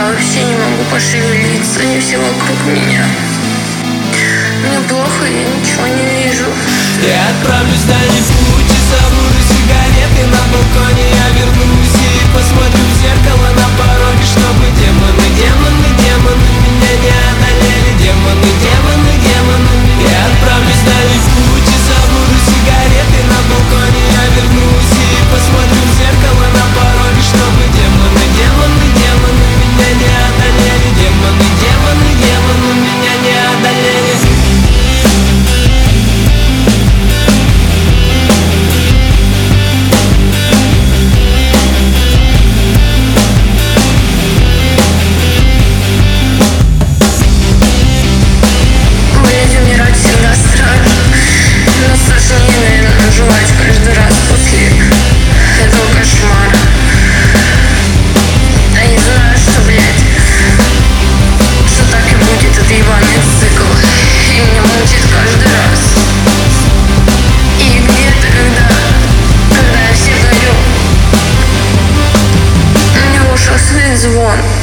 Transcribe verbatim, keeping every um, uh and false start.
вообще не могу пошевелиться, они все вокруг меня. Мне плохо, я ничего не вижу. Я отправлюсь в дальний путь и забуду сигареты на балконе. Я вернусь и посмотрю в зеркало на пороге, чтобы демоны, демоны, демоны меня не одолели. Демоны, демоны, демоны. Я отправлюсь в дальний путь и забуду сигареты на балконе. Я вернусь и посмотрю в зеркало на пороге, чтобы демоны, демоны, демоны меня не одолели. Демоны, демоны, демоны меня не одолели. Жевать каждый раз после этого кошмара. А я знаю, что, блядь, что так и будет этот ебаный цикл. И меня мучит каждый раз. И где-то, когда, когда я все горю, у меня в ушах стоит звон.